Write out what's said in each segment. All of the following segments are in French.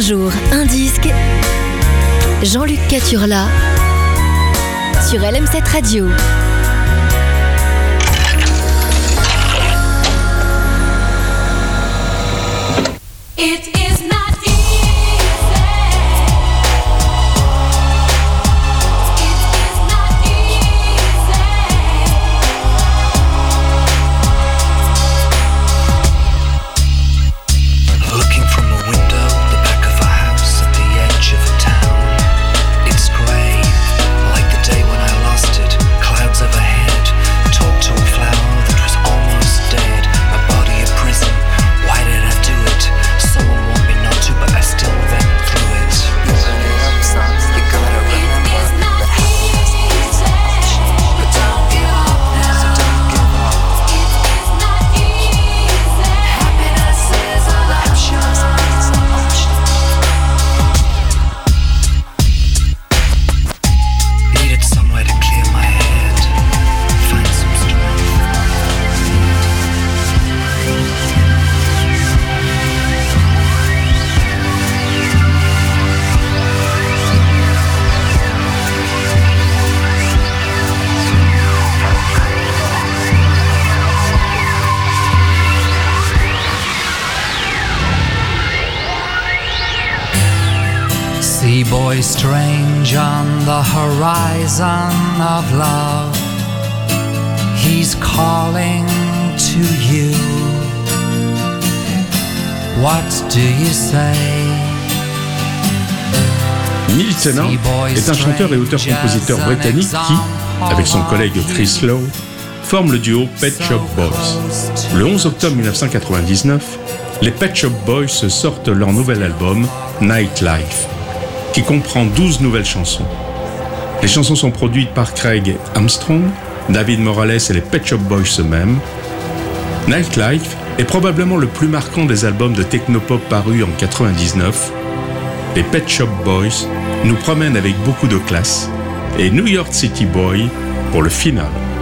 jour, un disque. Jean-Luc Caturla sur LM7 Radio. Sea boy strange on the horizon of love, he's calling to you. What do you say? Neil Tennant est un chanteur et auteur-compositeur britannique qui, avec son collègue Chris Lowe, forme le duo Pet Shop Boys. Le 11 octobre 1999, les Pet Shop Boys sortent leur nouvel album Nightlife, qui comprend 12 nouvelles chansons. Les chansons sont produites par Craig Armstrong, David Morales et les Pet Shop Boys eux-mêmes. Nightlife est probablement le plus marquant des albums de technopop parus en 1999. Les Pet Shop Boys nous promènent avec beaucoup de classe et New York City Boy pour le final.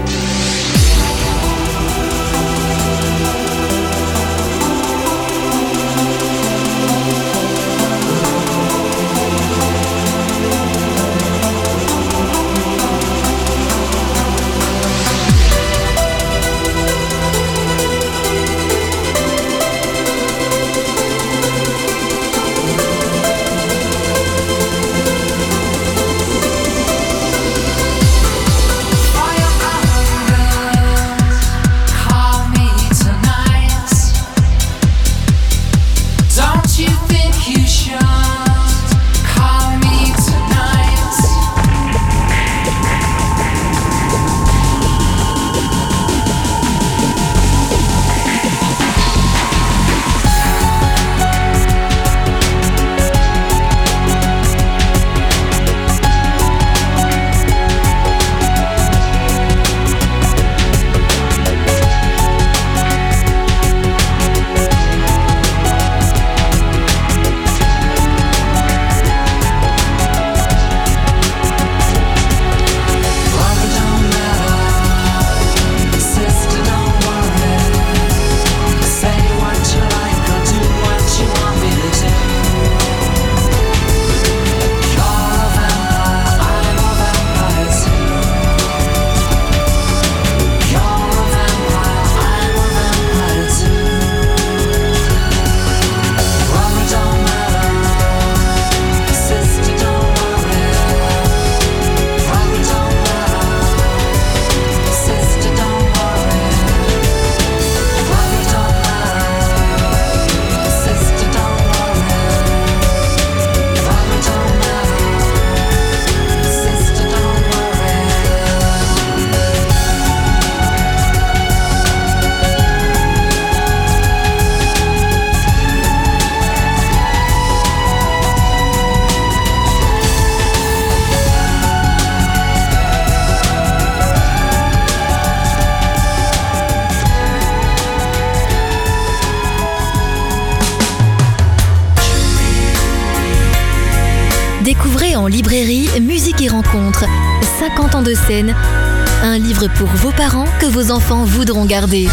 Découvrez en librairie Musique et Rencontres, 50 ans de scène, un livre pour vos parents que vos enfants voudront garder.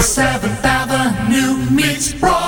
Seventh Avenue meets Broadway.